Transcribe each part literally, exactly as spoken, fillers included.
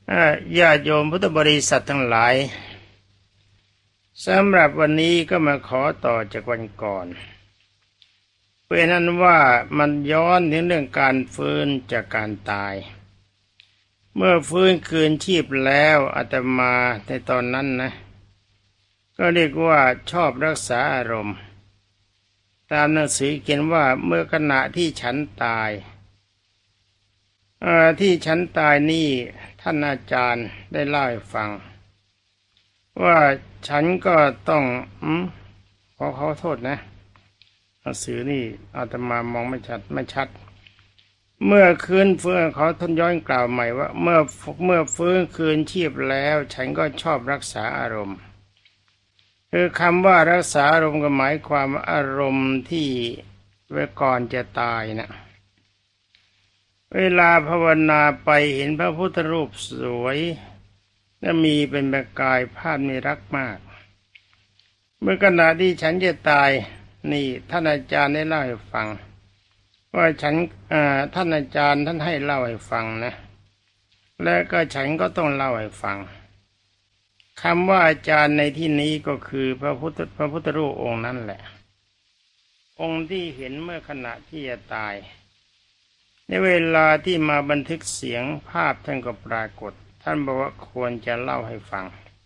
อ่าญาติโยมพุทธบริษัททั้งหลายสำหรับวันนี้ก็มาขอต่อจากวันก่อนเป็นนั้นว่ามันย้อนถึงเรื่องการฟื้นจากการตายเมื่อฟื้นคืนชีพแล้วอาตมาในตอนนั้นนะก็เรียกว่าชอบรักษาอารมณ์ตามหนังสือเขียนว่าเมื่อขณะที่ฉันตายเอ่อที่ฉันตายนี่ท่านอาจารย์ได้เล่าให้ฟังว่าฉันก็ต้องอืมขอขอโทษนะหนังสือนี่อาตมามองไม่ชัดไม่ชัดเมื่อคืนฟื้นเขาทนย้อนกล่าวใหม่ว่าเมื่อเมื่อฟื้นคืนชีพแล้วฉันก็ชอบรักษาอารมณ์คือคำว่ารักษาอารมณ์ก็หมายความอารมณ์ที่ไว้ก่อนจะตายนะเวลาภาวนาไปเห็นพระพุทธรูปสวยและมีเป็นประกายภาพมีรักมากเมื่อขณะที่ฉันจะตายนี่ท่านอาจารย์ได้เล่าให้ฟังว่าฉันท่านอาจารย์ท่านให้เล่าให้ฟังนะและก็ฉันก็ต้องเล่าให้ฟังคำว่าอาจารย์ในที่นี้ก็คือพระพุทธพระพุทธรูปองค์นั้นแหละองค์ที่เห็นเมื่อขณะที่จะตายในเวลาที่มาบันทึกเสียงภาพท่านก็ปรากฏท่านบอกว่าควรจะเล่าให้ฟัง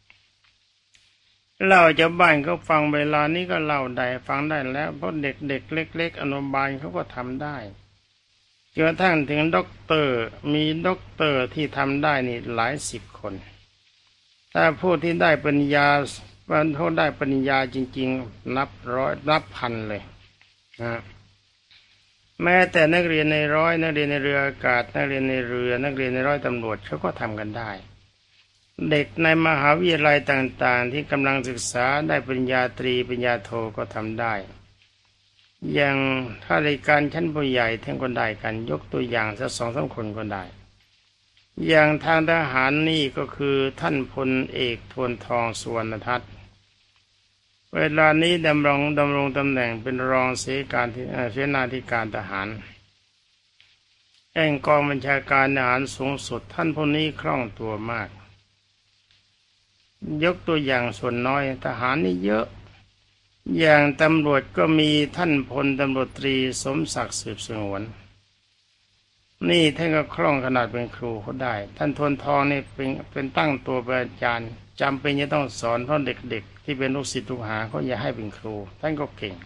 เล่าจะบ้านเขาฟังเวลานี้ก็เล่าได้ฟังได้แล้วเพราะเด็กๆ เล็กๆอนุบาลเขาก็ทำได้จนกระทั่งถึงด็อกเตอร์มีด็อกเตอร์ที่ทำได้นี่หลายสิบคนถ้าผู้ที่ได้ปริญญาบรรลุได้ปริญญาจริงๆนับร้อยนับพันเลยนะแม้แต่นักเรียนในร้อยนักเรียนในเรืออากาศนักเรียนในเรือนักเรียนในร้อยตำรวจเขาก็ทำกันได้เด็กในมหาวิทยาลัยต่างๆที่กำลังศึกษาได้ปริญญาตรีปริญญาโทก็ทำได้อย่างข้าราชการชั้นผู้ใหญ่ท่านก็ได้กันยกตัวอย่างสักสองสามคนก็ได้อย่างทางทหารนี่ก็คือท่านพลเอกทวนทองสุวรรณทัศน์เวลานี้ดำรงดำรงตำแหน่งเป็นรองเสการที่เสนาธิการทหารแห่งกองบัญชาการทหารสูงสุดท่านพวกนี้คล่องตัวมากยกตัวอย่างส่วนน้อยทหารนี่เยอะอย่างตำรวจก็มีท่านพลตำรวจตรีสมศักดิ์สืบสงวนนี่ท่านก็คล่องขนาดเป็นครูเขาได้ท่านทวนทองนี่เป็นเป็นตั้งตัวเป็นอาจารย์จำเป็นจะต้องสอนเพราะเด็กๆที่เป็นลูกศิษย์ลูกหาเขาอยากให้เป็นครูท่านก็เก่ง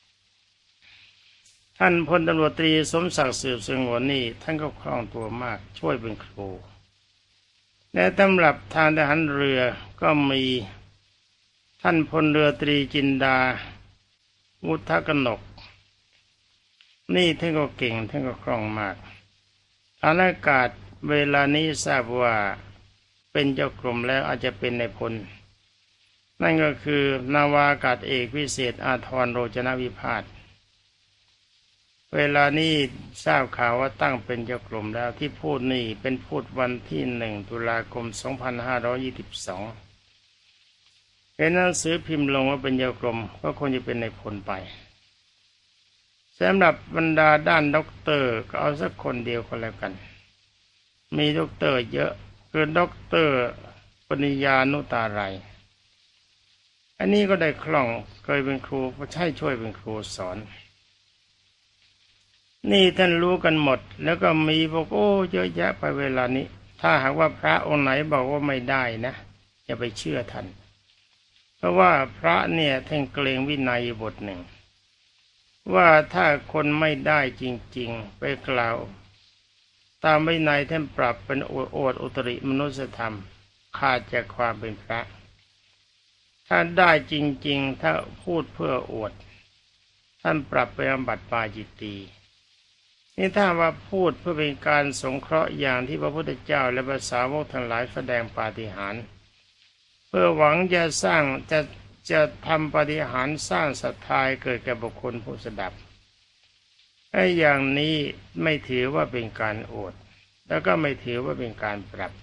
ท่านพลตำรวจตรีสมศักดิ์สืบสงวนนี่ท่านก็คล่องตัวมากช่วยเป็นครูและสำหรับทางทหารเรือก็มีท่านพลเรือตรีจินดาวุฒกนกนี่ท่านก็เก่งท่านก็คล่องมากทางอากาศเวลานี้ทราบว่าเป็นเจ้ากรมแล้วอาจจะเป็นในพลนั่นก็คือนาวาอากาศเอกวิเศษอาทรโรจนวิพาสเวลานี้ทราบข่าวว่าตั้งเป็นเจ้ากรมแล้วที่พูดนี่เป็นพูดวันที่หนึ่งตุลาคมสองพันห้าร้อยยี่สิบสองเห็นหนังสือพิมพ์ลงว่าเป็นเจ้ากรมก็คงจะเป็นในพลไปสำหรับบรรดาด้านด็อกเตอร์ก็เอาสักคนเดียวก็แล้วกันมีด็อกเตอร์เยอะคือด็อกเตอร์ปริญญานุตาไรอันนี้ก็ได้คล่องเคยเป็นครูใช่ช่วยเป็นครูสอนนี่ท่านรู้กันหมดแล้วก็มีบอกโอ้เยอะแยะไปเวลานี้ถ้าหากว่าพระองค์ไหนบอกว่าไม่ได้นะอย่าไปเชื่อท่านเพราะว่าพระเนี่ยท่านเกรงวินัยบทหนึ่งว่าถ้าคนไม่ได้จริงๆไปกล่าวตามวินัยท่านปรับเป็นโอษอุตริมนุสธรรมขาดจากความเป็นพระถ้าได้จริงๆถ้าพูดเพื่ออวดท่านปรับไปอบัติปาจิตตีนี่ถ้าว่าพูดเพื่อเป็นการสงเคราะห์อย่างที่พระพุทธเจ้าและภาษาวกทั้งหลายแสดงปาฏิหาริย์เพื่อหวังจะสร้างจะจะทำปาฏิหาริย์สร้างศรัทธาเกิดแก่บุคคลผู้สดับไอ้อย่างนี้ไม่ถือว่าเป็นการอวดแล้วก็ไม่ถือว่าเป็นการปรับ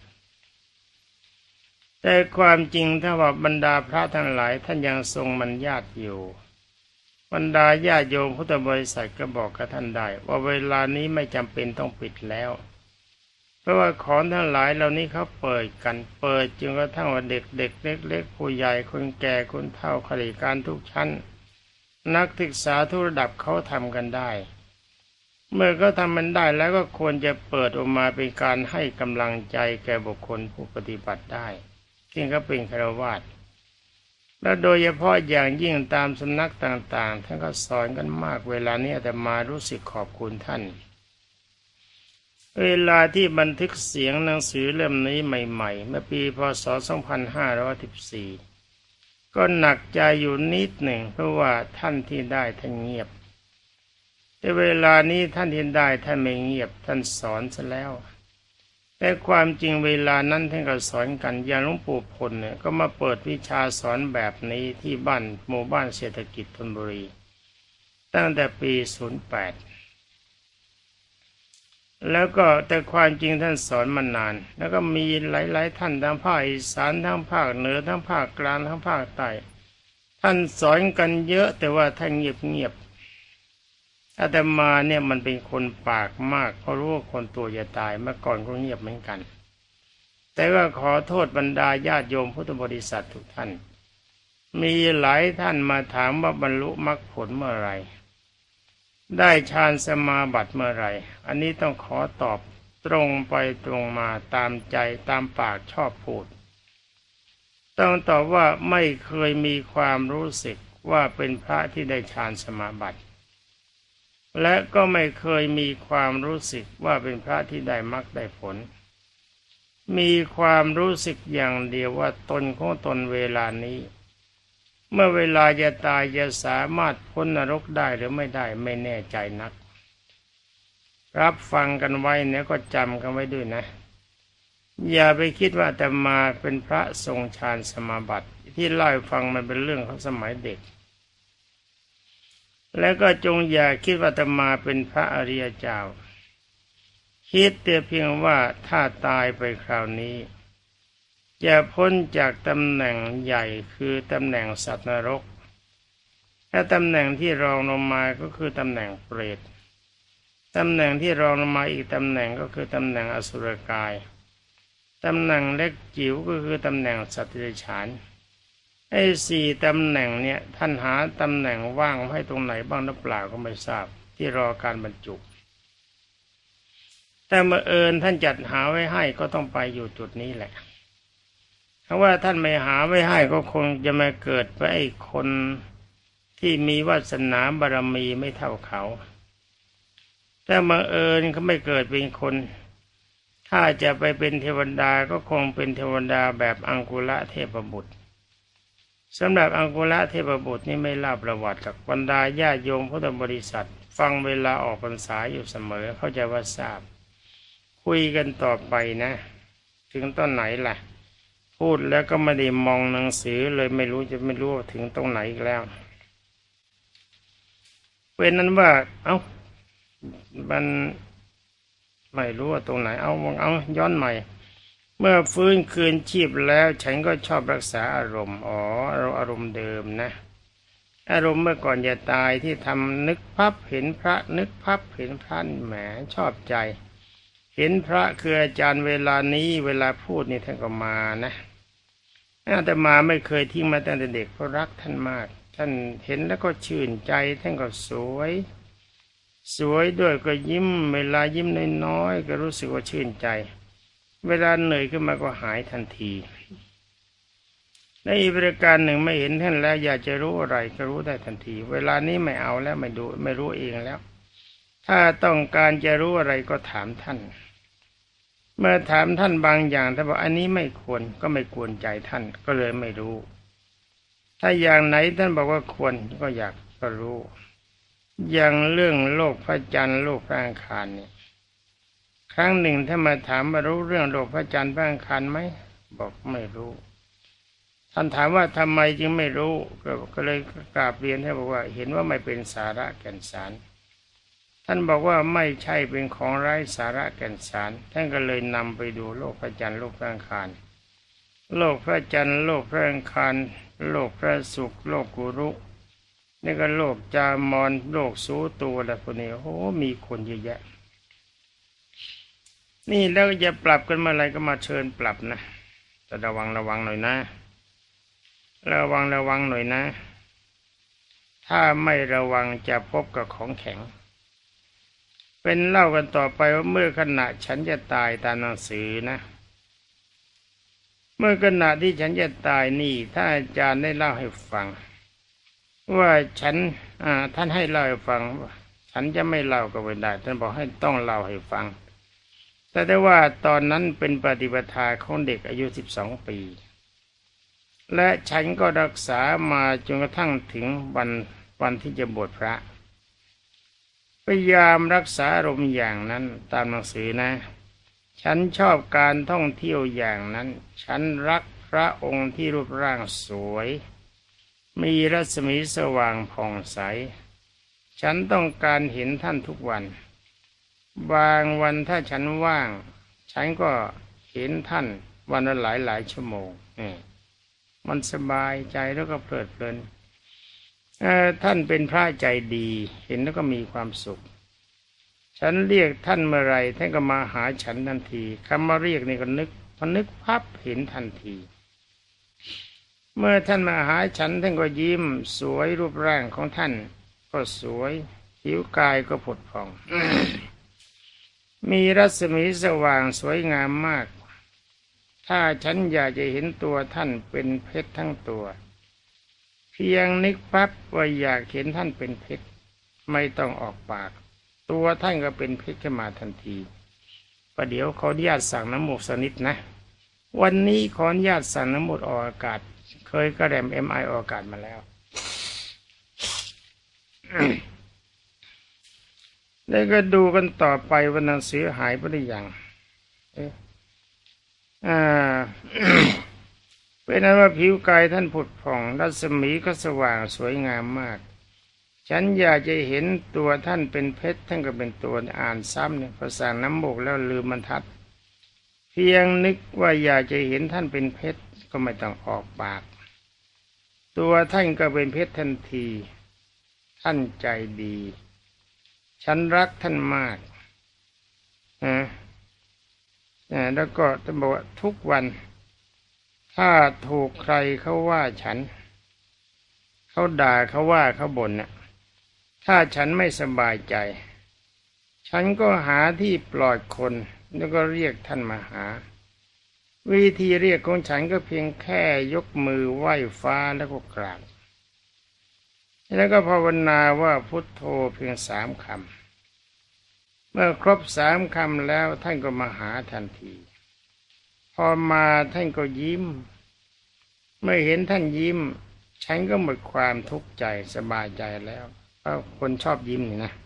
แต่ความจริงถ้าว่าบรรดาพระทั้งหลายท่านยังทรงมัญญาตอยู่บรรดาญาโยมพุทธบริษัทก็บอกกับท่านได้ว่าเวลานี้ไม่จำเป็นต้องปิดแล้วเพราะว่าของทั้งหลายเหล่านี้เขาเปิดกันเปิดจนกระทั่งว่าเด็กเด็กเล็กๆผู้ใหญ่คนแก่คนเฒ่าข้าราชการทุกชั้นนักศึกษาทุกระดับเขาทำกันได้เมื่อเขาทำมันได้แล้วก็ควรจะเปิดออกมาเป็นการให้กำลังใจแก่บุคคลผู้ปฏิบัติได้ที่เขาเป็นฆราวาสและโดยเฉพาะอย่างยิ่งตามสำนักต่างๆท่านก็สอนกันมากเวลานี้แต่มารู้สึกขอบคุณท่านเวลาที่บันทึกเสียงหนังสือเล่มนี้ใหม่ๆเมื่อปีพ.ศ. สองพันห้าร้อยสิบสี่ก็หนักใจอยู่นิดหนึ่งเพราะว่าท่านที่ได้ท่านเงียบแต่เวลานี้ท่านที่ได้ท่านไม่เงียบท่านสอนซะแล้วแต่ความจริงเวลานั้นท่านก็สอนกันอย่างหลวงปู่พลเนี่ยก็มาเปิดวิชาสอนแบบนี้ที่บ้านหมู่บ้านเศรษฐกิจธนบุรีตั้งแต่ปีศูนย์แปดแล้วก็แต่ความจริงท่านสอนมานานแล้วก็มีหลายๆท่านทั้งภาคอีสานทั้งภาคเหนือทั้งภาคกลางทั้งภาคใต้ท่านสอนกันเยอะแต่ว่าท่านเงียบๆอาตมาเนี่ยมันเป็นคนปากมากเพราะรู้ว่าคนตัวจะตายเมื่อก่อนก็เงียบเหมือนกันแต่ก็ขอโทษบรรดาญาติโยมพุทธบริษัททุกท่านมีหลายท่านมาถามว่าบรรลุมรรคผลเมื่อไรได้ฌานสมาบัติเมื่อไรอันนี้ต้องขอตอบตรงไปตรงมาตามใจตามปากชอบพูดต้องตอบว่าไม่เคยมีความรู้สึกว่าเป็นพระที่ได้ฌานสมาบัติและก็ไม่เคยมีความรู้สึกว่าเป็นพระที่ได้มรรคได้ผลมีความรู้สึกอย่างเดียวว่าตนของตนเวลานี้เมื่อเวลาจะตายจะสามารถพ้นนรกได้หรือไม่ได้ไม่แน่ใจนักรับฟังกันไว้เนี่ยก็จำกันไว้ด้วยนะอย่าไปคิดว่าอาตมาเป็นพระทรงฌานสมาบัติที่เล่าให้ฟังมันเป็นเรื่องของสมัยเด็กแล้วก็จงอย่าคิดว่าอาตมาเป็นพระอริยเจ้าคิดแต่เพียงว่าถ้าตายไปคราวนี้จะพ้นจากตำแหน่งใหญ่คือตำแหน่งสัตว์นรกและตำแหน่งที่รองลงมาก็คือตำแหน่งเปรตตำแหน่งที่รองลงมาอีกตำแหน่งก็คือตำแหน่งอสุรกายตำแหน่งเล็กจิ๋วก็คือตำแหน่งสัตว์เดรัจฉานไอ้สี่ตำแหน่งเนี่ยท่านหาตำแหน่งว่างให้ตรงไหนบ้างหรือเปล่าก็ไม่ทราบที่รอการบรรจุแต่เมื่อเอิญท่านจัดหาไว้ให้ก็ต้องไปอยู่จุดนี้แหละเพราะว่าท่านไม่หาไว้ให้ก็คงจะมาเกิดไปไอ้คนที่มีวาสนาบารมีไม่เท่าเขาแต่เมื่อเอิญเขาไม่เกิดเป็นคนถ้าจะไปเป็นเทวดาก็คงเป็นเทวดาแบบอังคุละเทพบุตรสำหรับอังคุละเทพบุตรนี่ไม่เล่าประวัติจากบรรดาญาโยมพุทธบริษัทฟังเวลาออกพรรษาอยู่เสมอเขาจะว่าทราบคุยกันต่อไปนะถึงตอนไหนล่ะพูดแล้วก็ไม่ได้มองหนังสือเลยไม่รู้จะไม่รู้ถึงตรงไหนอีกแล้วเป็นนั้นว่าเอ้ามันไม่รู้ว่าตรงไหนเอาเอาย้อนใหม่เมื่อฟื้นคืนชีพแล้วฉันก็ชอบรักษาอารมณ์อ๋อเราอารมณ์เดิมนะอารมณ์เมื่อก่อนจะตายที่ทำนึกพับเห็นพระนึกพับเห็นพระแหมชอบใจเห็นพระคืออาจารย์เวลานี้เวลาพูดนี่ท่านก็มานะอาตมาไม่เคยทิ้งมาตั้งแต่เด็กเพราะรักท่านมากท่านเห็นแล้วก็ชื่นใจท่านก็สวยสวยด้วยก็ยิ้มเวลายิ้มน้อยๆก็รู้สึกว่าชื่นใจเวลาเหนื่อยขึ้นมาก็หายทันทีในอีกประการหนึ่งไม่เห็นท่านแล้วอยากจะรู้อะไรก็รู้ได้ทันทีเวลานี้ไม่เอาแล้วไม่ดูไม่รู้เองแล้วถ้าต้องการจะรู้อะไรก็ถามท่านเมื่อถามท่านบางอย่างท่านบอกอันนี้ไม่ควรก็ไม่ควรใจท่านก็เลยไม่รู้ถ้าอย่างไหนท่านบอกว่าควรก็อยากก็รู้อย่างเรื่องโลกพระจันทร์โลกพระอังคารเนี่ยครั้งหนึ่งท่านมาถามว่ารู้เรื่องโลกพระจันทร์พระอังคารไหมบอกไม่รู้ท่านถามว่าทำไมจึงไม่รู้ก็เลยกราบเรียนท่านบอกว่าเห็นว่าไม่เป็นสาระแก่นสารท่านบอกว่าไม่ใช่เป็นของไร้สาระแก่นสารท่านก็เลยนำไปดูโลกพระจันทร์โลกพระอังคารโลกพระจันทร์โลกพระอังคารโลกพระศุกร์โลกกุรุนี่ก็โลกจามอนโลกสูตัวอะไรพวกนี้โอ้มีคนเยอะแยะนี่แล้วจะปรับกันเมื่อไรก็มาเชิญปรับนะแต่ระวังระวังหน่อยนะระวังระวังหน่อยนะถ้าไม่ระวังจะพบกับของแข็งเป็นเล่ากันต่อไปว่าเมื่อขณะฉันจะตายตามหนังสือนะเมื่อขณะที่ฉันจะตายนี่ถ้าอาจารย์ได้เล่าให้ฟังว่าฉันอ่าท่านให้เล่าให้ฟังฉันจะไม่เล่าก็ไม่ได้ท่านบอกให้ต้องเล่าให้ฟังแต่ได้ว่าตอนนั้นเป็นปฏิปทาของเด็กอายุสิบสองปีและฉันก็รักษามาจนกระทั่งถึงวันวันที่จะบวชพระพยายามรักษาอารมณ์อย่างนั้นตามหนังสือนะฉันชอบการท่องเที่ยวอย่างนั้นฉันรักพระองค์ที่รูปร่างสวยมีรัศมีสว่างผ่องใสฉันต้องการเห็นท่านทุกวันบางวันถ้าฉันว่างฉันก็เห็นท่านวันละหลายหลายชั่วโมงนี่มันสบายใจแล้วก็เพลิดเพลินท่านเป็นพระใจดีเห็นแล้วก็มีความสุขฉันเรียกท่านเมื่อไรท่านก็มาหาฉันทันทีคำมาเรียกนี่ก็นึกพอนึกพับเห็นทันทีเมื่อท่านมาหาฉันท่านก็ยิ้มสวยรูปร่างของท่านก็สวยผิวกายก็ผุดผ่อง มีรัศมีสว่างสวยงามมากถ้าฉันอยากจะเห็นตัวท่านเป็นเพชรทั้งตัวเพียงนึกปั๊บว่าอยากเห็นท่านเป็นเพชรไม่ต้องออกปากตัวท่านก็เป็นเพชรขึ้นมาทันทีประเดี๋ยวขออนุญาตสั่งน้ำมูกสักนิดนะวันนี้ขออนุญาตสั่งน้ำมูกออกอากาศเคยกระแดมเอ็มไอออกอากาศมาแล้ว แล้วก็ดูกันต่อไปว่าหนังสือหายไปหรือยังเอ๊ะอ่า เป็นนั้นว่าผิวกายท่านผุดผ่องรัศมีก็สว่างสวยงามมากฉันอยากจะเห็นตัวท่านเป็นเพชรท่านก็เป็นตัวอ่านซ้ำเนี่ยพอสั่งน้ำมูกแล้วลืมบรรทัดเพียงนึกว่าอยากจะเห็นท่านเป็นเพชรก็ไม่ต้องออกปากตัวท่านก็เป็นเพชรทันทีท่านใจดีฉันรักท่านมากนะแล้วก็ท่านบอกว่าทุกวันถ้าถูกใครเขาว่าฉันเขาด่าเขาว่าเขาบ่นน่ะถ้าฉันไม่สบายใจฉันก็หาที่ปลอดคนแล้วก็เรียกท่านมาหาวิธีเรียกของฉันก็เพียงแค่ยกมือไหว้ฟ้าแล้วก็กราบแล้วก็ภาวนาว่าพุทโธเพียงสามคำเมื่อครบสามคำแล้วท่านก็มาหาทันทีพอมาท่านก็ยิ้มเมื่อเห็นท่านยิ้มฉันก็หมดความทุกข์ใจสบายใจแล้วเพราะคนชอบยิ้มนี่นะ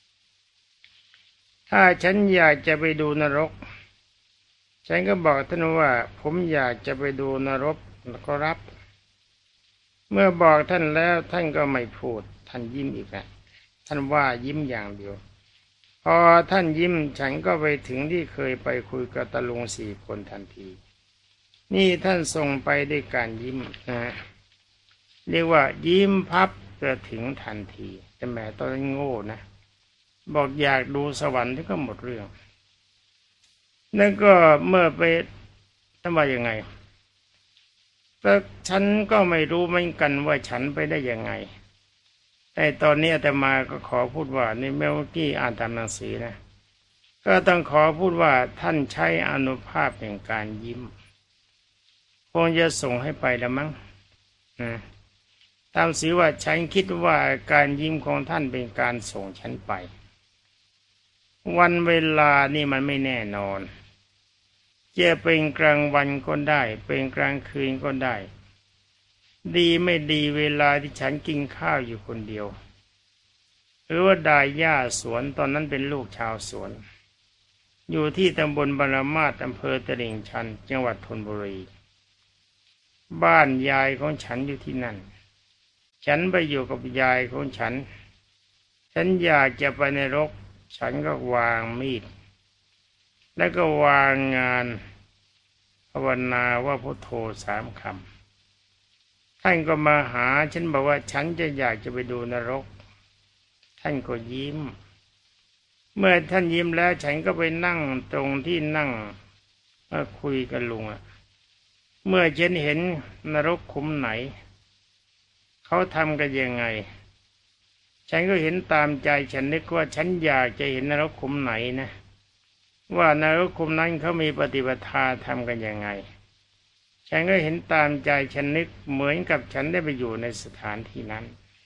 ถ้าฉันอยากจะไปดูนรกฉันก็บอกท่านว่าผมอยากจะไปดูนรกก็รับเมื่อบอกท่านแล้วท่านก็ไม่พูดท่านยิ้มอีกนะท่านว่ายิ้มอย่างเดียวพอท่านยิ้มฉันก็ไปถึงที่เคยไปคุยกับตะลุงสี่คนทันทีนี่ท่านส่งไปด้วยการยิ้มนะเรียกว่ายิ้มพับจะถึงทันทีแต่แม่ตอนนั้นโง่นะบอกอยากดูสวรรค์ที่ก็หมดเรื่องนั่นก็เมื่อไปทำว่ายังไงแต่ฉันก็ไม่รู้เหมือนกันว่าฉันไปได้ยังไงแต่ตอนนี้อาตมาก็ขอพูดว่านี่เมื่อกี้อ่านตามหนังสือนะก็ต้องขอพูดว่าท่านใช้อานุภาพแห่งการยิ้มคงจะส่งให้ไปแล้วมั้งนะตามสีว่าฉันคิดว่าการยิ้มของท่านเป็นการส่งฉันไปวันเวลานี่มันไม่แน่นอนจะเป็นกลางวันก็ได้เป็นกลางคืนก็ได้ดีไม่ดีเวลาที่ฉันกินข้าวอยู่คนเดียวหรือว่าดายหญ้าสวนตอนนั้นเป็นลูกชาวสวนอยู่ที่ตำบลบารมาศอำเภอตลิ่งชันจังหวัดธนบุรีบ้านยายของฉันอยู่ที่นั่นฉันไปอยู่กับยายของฉันฉันอยากจะไปในนรกฉันก็วางมีดแล้วก็วางงานภาวนาว่าพุทโธสามคำท่านก็มาหาฉันบอกว่าฉันจะอยากจะไปดูนรกท่านก็ยิ้มเมื่อท่านยิ้มแล้วฉันก็ไปนั่งตรงที่นั่งคุยกับลุงอะเมื่อฉันเห็นนรกขุมไหนเขาทำกันยังไงฉันก็เห็นตามใจฉันนึกว่าฉันอยากจะเห็นนรกขุมไหนนะว่านรกขุมนั้นเขามีปฏิปทาทำกันยังไงฉันก็เห็นตามใจฉันนึกเหมือนกับฉันได้ไปอยู่ในสถานที่นั้น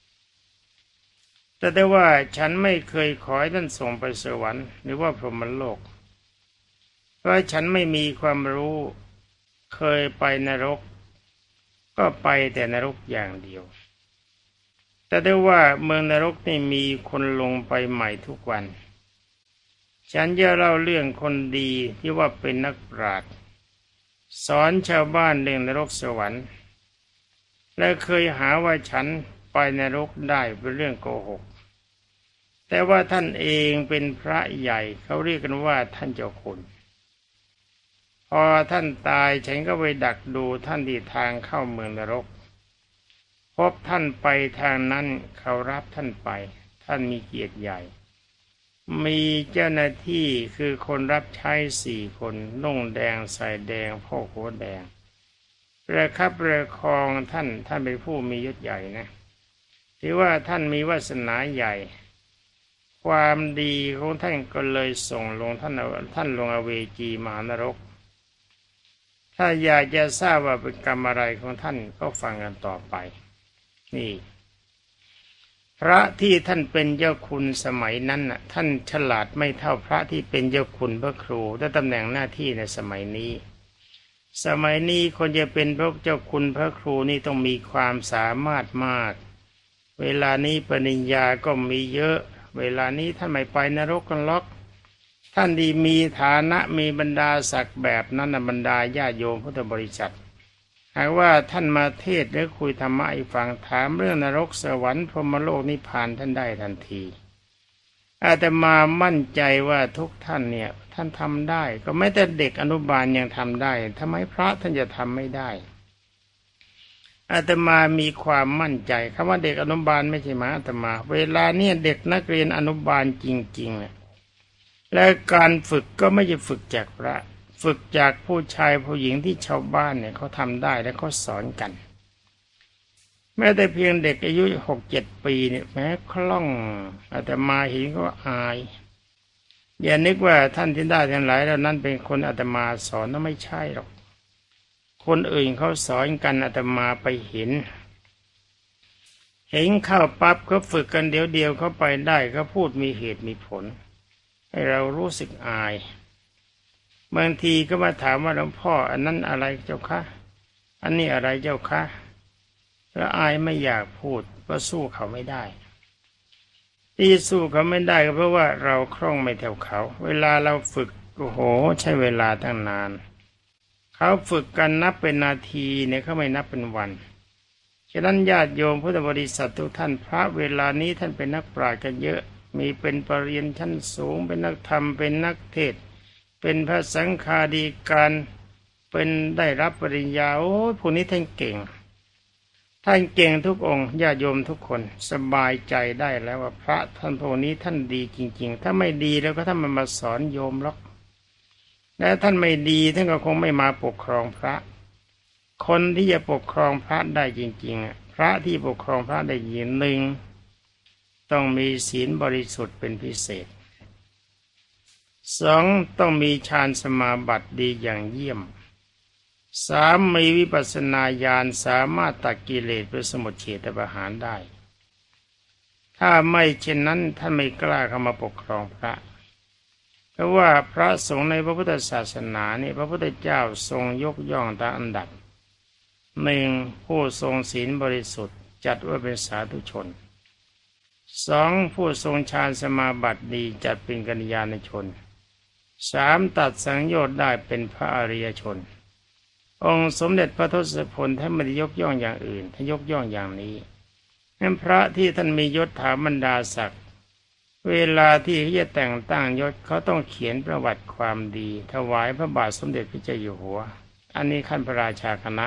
แต่ได้ว่าฉันไม่เคยขอให้ท่านส่งไปสวรรค์หรือว่าพรหมโลกเพราะฉันไม่มีความรู้เคยไปนรกก็ไปแต่นรกอย่างเดียวแต่ได้ว่าเมืองนรกนี่มีคนลงไปใหม่ทุกวันฉันจะเล่าเรื่องคนดีที่ว่าเป็นนักปราชญ์สอนชาวบ้านเรื่องนรกสวรรค์และเคยหาว่าฉันไปนรกได้เป็นเรื่องโกหกแต่ว่าท่านเองเป็นพระใหญ่เขาเรียกกันว่าท่านเจ้าคุณพอท่านตายฉันก็ไปดักดูท่านที่ทางเข้าเมืองนรกพบท่านไปทางนั้นเขารับท่านไปท่านมีเกียรติใหญ่มีเจ้าหน้าที่คือคนรับใช้สี่คนนุ่งแดงใส่แดงพ่อโคแดงประคับประคองท่านท่านเป็นผู้มียศใหญ่นะถือว่าท่านมีวาสนาใหญ่ความดีของท่านก็เลยส่งลงท่านท่านลงอเวจีมหานรกถ้าอยากจะทราบว่าเป็นกรรมอะไรของท่านก็ฟังกันต่อไปนี่พระที่ท่านเป็นเจ้าคุณสมัยนั้นน่ะท่านฉลาดไม่เท่าพระที่เป็นเจ้าคุณพระครูและตำแหน่งหน้าที่ในสมัยนี้สมัยนี้คนจะเป็นพระเจ้าคุณพระครูนี่ต้องมีความสามารถมากเวลานี้ปริญญาก็มีเยอะเวลานี้ท่านไม่ไปนรกกันหรอกท่านดีมีฐานะมีบรรดาศักดิ์แบบนั้นบรรดาญาโยมพุทธบริษัทหากว่าท่านมาเทศน์หรือคุยธรรมะให้ฟังถามเรื่องนรกสวรรค์พรหมโลกนิพพานท่านได้ทันทีอาตมามั่นใจว่าทุกท่านเนี่ยท่านทำได้ก็แม้แต่เด็กอนุบาลยังทำได้ทำไมพระท่านจะทำไม่ได้อาตมามีความมั่นใจคำว่าเด็กอนุบาลไม่ใช่หมายอาตมาเวลาเนี่ยเด็กนักเรียนอนุบาลจริงๆและการฝึกก็ไม่ใช่ฝึกจากพระฝึกจากผู้ชายผู้หญิงที่ชาวบ้านเนี่ยเขาทำได้และเขาสอนกันแม้แต่เพียงเด็กอายุหกเจ็ดปีเนี่ยแม้คล่องอาตมาเห็นก็อายอย่านึกว่าท่านที่ได้ทั้งหลายแล้วนั้นเป็นคนอาตมาสอนนะไม่ใช่หรอกคนอื่นเขาสอนกันอาตมาไปเห็นเห็นเข้าปั๊บเขาฝึกกันเดี๋ยวเดียวเขาไปได้เขาพูดมีเหตุมีผลให้เรารู้สึกอายบางทีก็มาถามว่าหลวงพ่ออันนั้นอะไรเจ้าคะอันนี้อะไรเจ้าคะแล้วอายไม่อยากพูดเพราะสู้เขาไม่ได้ที่สู้เขาไม่ได้ก็เพราะว่าเราคล่องไม่เท่าเขาเวลาเราฝึกโอ้โหใช้เวลาตั้งนานเขาฝึกกันนับเป็นนาทีเนี่ยเขาไม่นับเป็นวันฉะนั้นญาติโยมพุทธบริษัททุกท่านพระเวลานี้ท่านเป็นนักปราชญ์กันเยอะมีเป็นปรริญญาชั้นสูงเป็นนักธรรมเป็นนักเทศน์เป็นพระสังฆาธิการเป็นได้รับปริญญาโอ้พวกนี้ท่านเก่งท่านเก่งทุกองค์ญาติโยมทุกคนสบายใจได้แล้วว่าพระท่านพวกนี้ท่านดีจริงๆถ้าไม่ดีแล้วก็ท่านมามาสอนโยมหรอกและท่านไม่ดีท่านก็คงไม่มาปกครองพระคนที่จะปกครองพระได้จริงๆพระที่ปกครองพระได้จริงหนึ่งต้องมีศีลบริสุทธิ์เป็นพิเศษสองต้องมีฌานสมาบัติดีอย่างเยี่ยมสามมีวิปัสสนาญาณสามารถตัดกิเลสเป็นสมุทเฉทประหารได้ถ้าไม่เช่นนั้นท่านไม่กล้าเข้ามาปกครองพระเพราะว่าพระสงฆ์ในพระพุทธศาสนานี่พระพุทธเจ้าทรงยกย่องตามอันดับหนึ่งผู้ทรงศีลบริสุทธิ์จัดว่าเป็นสาธุชนสองผู้ทรงฌานสมาบัติดีจัดเป็นกัลยาณชนสามตัดสังโยชน์ได้เป็นพระอริยชนองค์สมเด็จพระทศพลท่านไม่ได้ยกย่องอย่างอื่นท่านยกย่องอย่างนี้นั้นพระที่ท่านมียศถาบรรดาศักดิ์เวลาที่เขาจะแต่งตั้งยศเขาต้องเขียนประวัติความดีถวายพระบาทสมเด็จพระเจ้าอยู่หัวอันนี้ขั้นพระราชาคณะ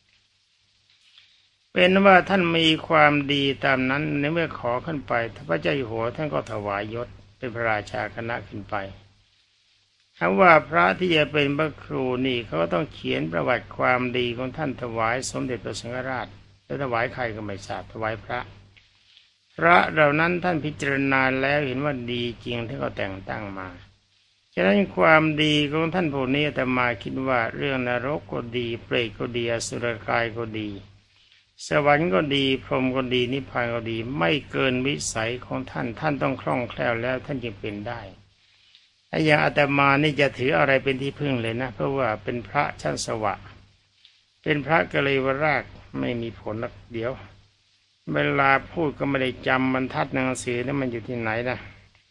เป็นว่าท่านมีความดีตามนั้นในเมื่อขอขึ้นไปพระเจ้าอยู่หัวท่านก็ถวายยศเป็นพระราชาคณะขึ้นไปคำว่าพระที่จะเป็นพระครูนี่เขาก็ต้องเขียนประวัติความดีของท่านถวายสมเด็จพระสังฆราชและถวายใครก็ไม่ทราบถวายพระพระเหล่านั้นท่านพิจารณาแล้วเห็นว่าดีจริงที่เขาแต่งตั้งมาฉะนั้นความดีของท่านพวกนี้อาตมาคิดว่าเรื่องนรกก็ดีเปรตก็ดีอสุรกายก็ดีสวรรค์ก็ดีพรหมก็ดีนิพพานก็ดีไม่เกินวิสัยของท่านท่านต้องคล่องแคล่วแล้วท่านจึงเป็นได้ไอ้อย่างอาตมานี่จะถืออะไรเป็นที่พึ่งเลยนะเพราะว่าเป็นพระชั้นสวะเป็นพระกะเลวรากไม่มีผลหรอกเดี๋ยวเวลาพูดก็ไม่ได้จำบรรทัดหนังสือนั้นมันอยู่ที่ไหนนะ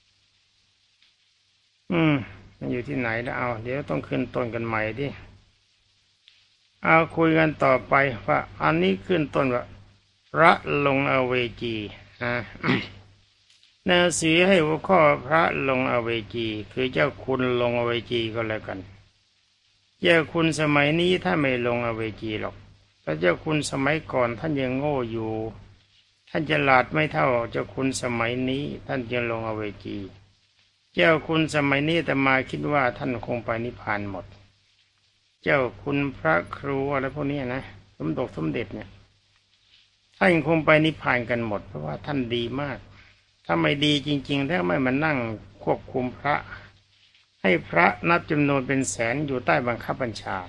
อืมมันอยู่ที่ไหนแล้วเอาเดี๋ยวต้องขึ้นต้นกันใหม่ดิเอาคุยกันต่อไปว่าอันนี้ขึ้นต้นว่าพระลงอเวจีอ่า หนังสือให้หัวข้อพระลงอเวจีคือเจ้าคุณลงอเวจีก็แล้วกันเจ้าคุณสมัยนี้ท่านไม่ลงอเวจีหรอกแต่เจ้าคุณสมัยก่อนท่านยังโง่อยู่ท่านฉลาดไม่เท่าเจ้าคุณสมัยนี้ท่านจึงลงอเวจีเจ้าคุณสมัยนี้แต่มาคิดว่าท่านคงไปนิพพานหมดเจ้าคุณพระครูอะไรพวกนี้นะสมเด็จสมเด็จเนี่ยท่านคงไปนิพพานกันหมดเพราะว่าท่านดีมากถ้าไม่ดีจริงๆถ้าไม่มานั่งควบคุมพระให้พระนับจำนวนเป็นแสนอยู่ใต้บังคับบัญชา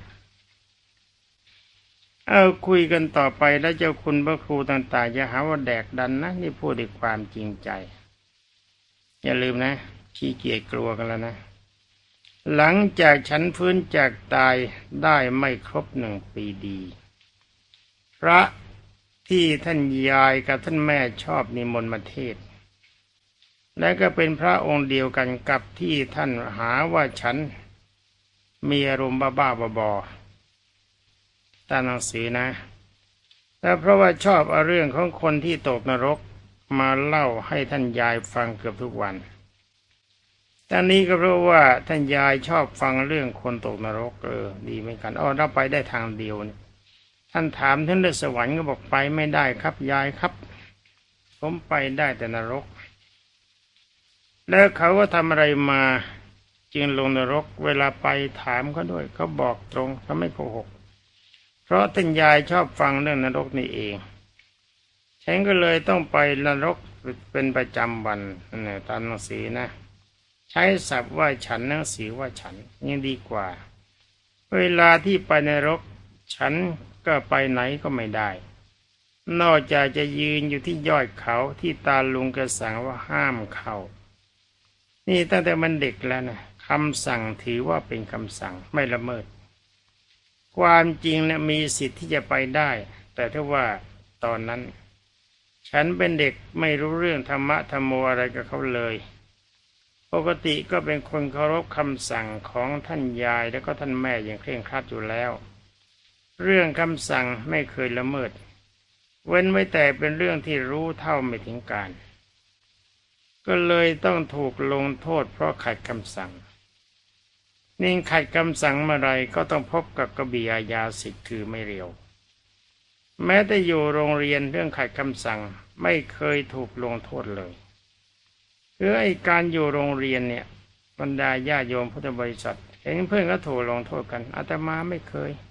เอาคุยกันต่อไปแล้วเจ้าคุณพระครูต่างๆจะหาว่าแดกดันนะนี่พูดด้วยความจริงใจอย่าลืมนะขี้เกียจกลัวกันแล้วนะหลังจากฉันฟื้นจากตายได้ไม่ครบหนึ่งปีดีพระที่ท่านยายกับท่านแม่ชอบนิมนต์มาเทศน์และก็เป็นพระองค์เดียวกันกับที่ท่านหาว่าฉันมีอารมณ์บ้าๆบอๆตามหนังสือนะแต่เพราะว่าชอบเอาเรื่องของคนที่ตกนรกมาเล่าให้ท่านยายฟังเกือบทุกวันตอนนี้ก็เพราะว่าท่านยายชอบฟังเรื่องคนตกนรกเออดีเหมือนกันอ๋อเราไปได้ทางเดียวเนี่ยท่านถามท่านเรื่องสวรรค์ก็บอกไปไม่ได้ครับยายครับผมไปได้แต่นรกแล้วเขาก็ทำอะไรมาจึงลงนรกเวลาไปถามเขาด้วยเขาบอกตรงเขาไม่โกหกเพราะท่านยายชอบฟังเรื่องนรกนี่เองฉันก็เลยต้องไปนรกเป็นประจำวันนี่ตามหนังสือนะใช้ศัพท์ว่าฉันหนังสือว่าฉันยังดีกว่าเวลาที่ไปนรกฉันก็ไปไหนก็ไม่ได้นอกจากจะยืนอยู่ที่ยอดเขาที่ตาลุงกระสั่งว่าห้ามเข้านี่ตั้งแต่มันเด็กแล้วนะคำสั่งถือว่าเป็นคำสั่งไม่ละเมิดความจริงนะมีสิทธิ์ที่จะไปได้แต่ถ้าว่าตอนนั้นฉันเป็นเด็กไม่รู้เรื่องธรรมะธรรมโมอะไรกับเขาเลยปกติก็เป็นคนเคารพคำสั่งของท่านยายและก็ท่านแม่อย่างเคร่งครัดอยู่แล้วเรื่องคำสั่งไม่เคยละเมิดเว้นไว้แต่เป็นเรื่องที่รู้เท่าไม่ถึงการก็เลยต้องถูกลงโทษเพราะขัดคำสั่งนิ่งขัดคำสั่งเมื่อไรก็ต้องพบกับกบิอาญาสิทธิ์คือไม่เร็วแม้แต่อยู่โรงเรียนเรื่องขัดคำสั่งไม่เคยถูกลงโทษเลยคือไอ้การอยู่โรงเรียนเนี่ยบรรดาญาโยมพุทธบริษัทเห็นเพื่อนก็ถูกลงโทษกันอาตมาไม่เคย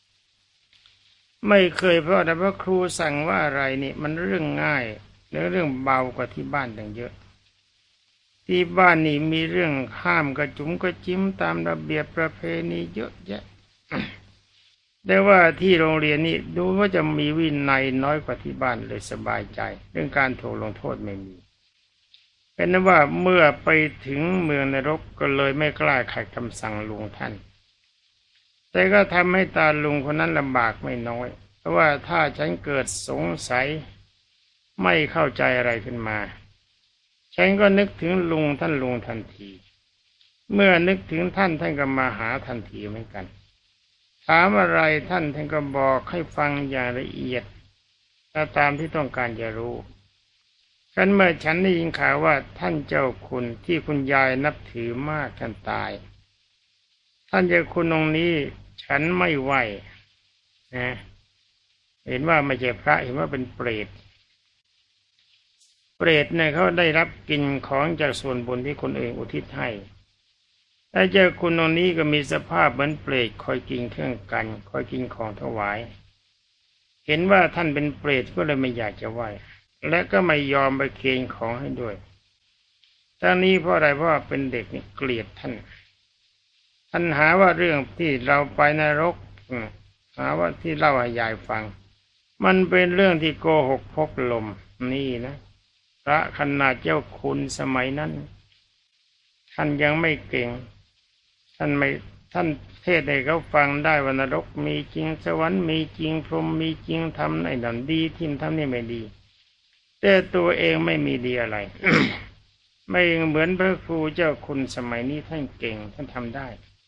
ไม่เคยเพราะแต่ว่าครูสั่งว่าอะไรนี่มันเรื่องง่ายและเรื่องเบากว่าที่บ้านตั้งเยอะที่บ้านนี่มีเรื่องห้ามกระจุมกระจิ้มตามระเบียบประเพณีเยอะแยะ แต่ว่าที่โรงเรียนนี่ดูว่าจะมีวินัยน้อยกว่าที่บ้านเลยสบายใจเรื่องการถูกลงโทษไม่มีเป็นนั้นว่าเมื่อไปถึงเมืองนรกก็เลยไม่กล้าขัดคำสั่งลุงท่านแต่ก็ทำให้ตาลุงคนนั้นลำบากไม่น้อยเพราะว่าถ้าฉันเกิดสงสัยไม่เข้าใจอะไรขึ้นมาฉันก็นึกถึงลุงท่านลุงทันทีเมื่อนึกถึงท่านท่านก็มาหาทันทีเหมือนกันถามอะไรท่านท่านก็บอกให้ฟังอย่างละเอียดตามที่ต้องการจะรู้กันเมื่อฉันได้ยินข่าวว่าท่านเจ้าคุณที่คุณยายนับถือมากท่านตายท่านเจ้าคุณองค์นี้ฉันไม่ไหวนะเห็นว่าไม่ใช่พระเห็นว่าเป็นเปรตเปรตเนี่ยเขาได้รับกินของจากส่วนบุญที่คนอื่นอุทิศให้ถ้าเจ้าคุณตรงนี้ก็มีสภาพเหมือนเปรตคอยกินเครื่องกันคอยกินของถวายเห็นว่าท่านเป็นเปรตก็เลยไม่อยากจะไหว้และก็ไม่ยอมไปเคนของให้ด้วยทั้งนี้เพราะอะไรเพราะเป็นเด็กนี่เกลียดท่านท่านหาว่าเรื่องที่เราไปนรกหาว่าที่เล่าให้ยายฟังมันเป็นเรื่องที่โกหกพกลมนี่นะพระขนาดเจ้าคุณสมัยนั้นท่านยังไม่เก่งท่านไม่ท่านเทศให้เขาฟังได้ว่านรกมีจริงสวรรค์มีจริงพรหมมีจริงทำไอ้นั่นดีทิมทำนี่ไม่ดีแต่ตัวเองไม่มีดีอะไร ไม่เหมือนพระครูเจ้าคุณสมัยนี้ท่านเก่งท่านทำได้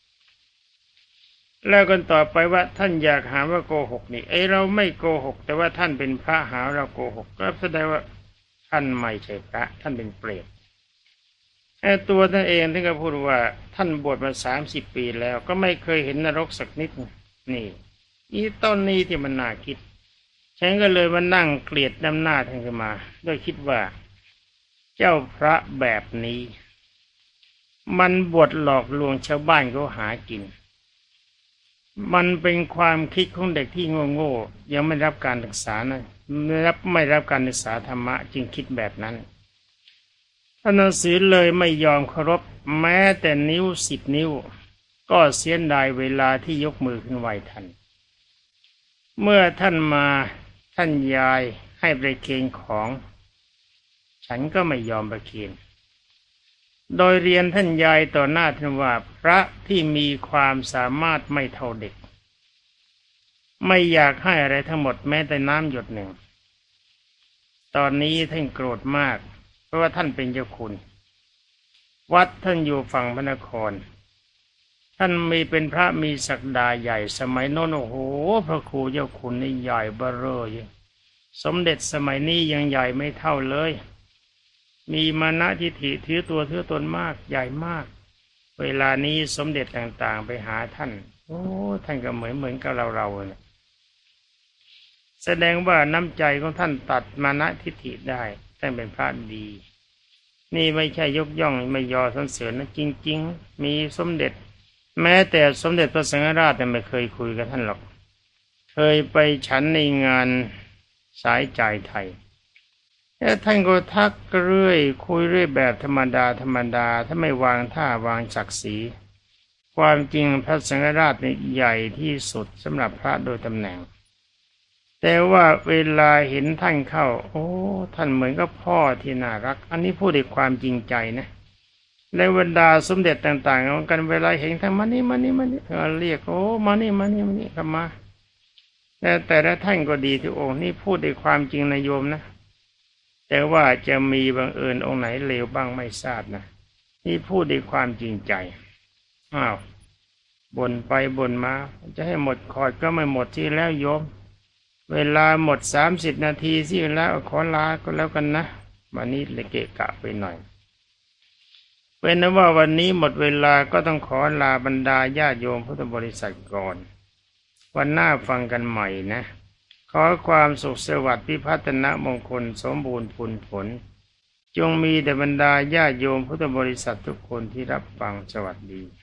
แล้วกันต่อไปว่าท่านอยากหาว่าโกหกนี่ไอเราไม่โกหกแต่ว่าท่านเป็นพระหาเราโกหกก็แสดงว่าท่านไม่ใช่พระท่านเป็นเปรตไอตัวท่านเองท่านก็พูดว่าท่านบวชมาสามสิบปีแล้วก็ไม่เคยเห็นนรกสักนิดนี่อีต้นนี้ที่มันน่าคิดฉันก็เลยมานั่งเกลียดน้ำหน้าท่านขึ้นมาด้วยคิดว่าเจ้าพระแบบนี้มันบวชหลอกลวงชาวบ้านเขาหากินมันเป็นความคิดของเด็กที่โง่ๆยังไม่รับการศึกษานะไม่รับไม่รับการศึกษาธรรมะจึงคิดแบบนั้นท่านหนังสือเลยไม่ยอมเคารพแม้แต่นิ้วสิบนิ้วก็เสียดายเวลาที่ยกมือขึ้นไหว้ท่านเมื่อท่านมาท่านยายให้ไปเคนของฉันก็ไม่ยอมไปเคนโดยเรียนท่านยายต่อหน้าท่านว่าพระที่มีความสามารถไม่เท่าเด็กไม่อยากให้อะไรทั้งหมดแม้แต่น้ำหยดหนึ่งตอนนี้ท่านโกรธมากเพราะว่าท่านเป็นเจ้าคุณวัดท่านอยู่ฝั่งพระนครท่านมีเป็นพระมีศักดาใหญ่สมัยโน้นโอ้โหพระครูเจ้าคุณนี่ใหญ่เบ้อเร่อสมเด็จสมัยนี้ยังใหญ่ไม่เท่าเลยมีมานะทิฏฐิถือตัวถือตนมากใหญ่มากเวลานี้สมเด็จต่างๆไปหาท่านโอ้ท่านก็เหมือนเหมือนกับเราเราเนี่ยแสดงว่าน้ำใจของท่านตัดมานะทิฏฐิได้ท่านเป็นพระดีนี่ไม่ใช่ยกย่องไม่ยอสรรเสริญนะจริงๆมีสมเด็จแม้แต่สมเด็จพระสังฆราชแต่ไม่เคยคุยกับท่านหรอกเคยไปฉันในงานสายจ่ายไทยแล้วท่านก็ทักเรื่อยคุยเรื่อยแบบธรรมดาธรรมดาถ้าไม่วางท่าวางศักดิ์ศรีความจริงพระสังฆราชนี่ใหญ่ที่สุดสำหรับพระโดยตำแหน่งแต่ว่าเวลาเห็นท่านเข้าโอ้ท่านเหมือนกับพ่อที่น่ารักอันนี้พูดด้วยความจริงใจนะในบรรดาสมเด็จต่างๆของกันเวลาเห็นท่านมานี่มานี่มานี่เรียกโอ้มานี่มานี่มานี่เข้ามาแต่แต่ละท่านก็ดีที่องค์นี่พูดด้วยความจริงนะโยมนะแต่ว่าจะมีบังเอิญองค์ไหนเลวบ้างไม่ทราบนะนี่พูดด้วยความจริงใจอ้าวบ่นไปบ่นมาจะให้หมดคอร์สก็ไม่หมดที่แล้วโยมเวลาหมดสามสิบนาทีที่แล้วขอลาก็แล้วกันนะวันนี้เลยเกะกะไปหน่อยเป็นนั้นว่าวันนี้หมดเวลาก็ต้องขอลาบรรดาญาติโยมพุทธบริษัทก่อนวันหน้าฟังกันใหม่นะขอความสุขสวัสดิ์พิพัฒนมงคลสมบูรณ์ผลผลจงมีแด่บรรดาญาติโยมพุทธบริษัททุกคนที่รับฟังสวัสดี